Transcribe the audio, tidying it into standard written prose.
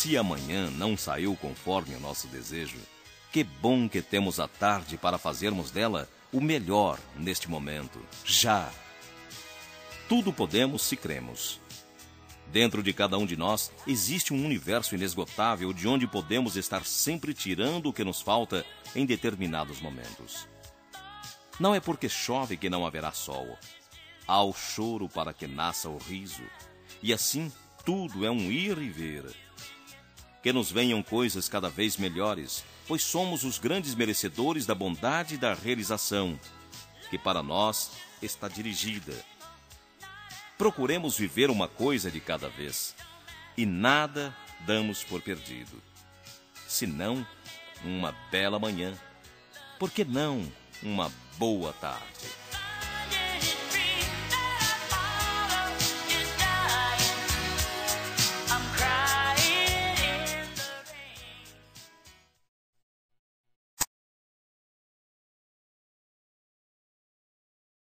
Se amanhã não saiu conforme o nosso desejo, que bom que temos a tarde para fazermos dela o melhor neste momento, já. Tudo podemos se cremos. Dentro de cada um de nós existe um universo inesgotável de onde podemos estar sempre tirando o que nos falta em determinados momentos. Não é porque chove que não haverá sol. Há o choro para que nasça o riso. E assim tudo é um ir e vir. Que nos venham coisas cada vez melhores, pois somos os grandes merecedores da bondade e da realização, que para nós está dirigida. Procuremos viver uma coisa de cada vez, e nada damos por perdido. Senão, uma bela manhã, por que não uma boa tarde?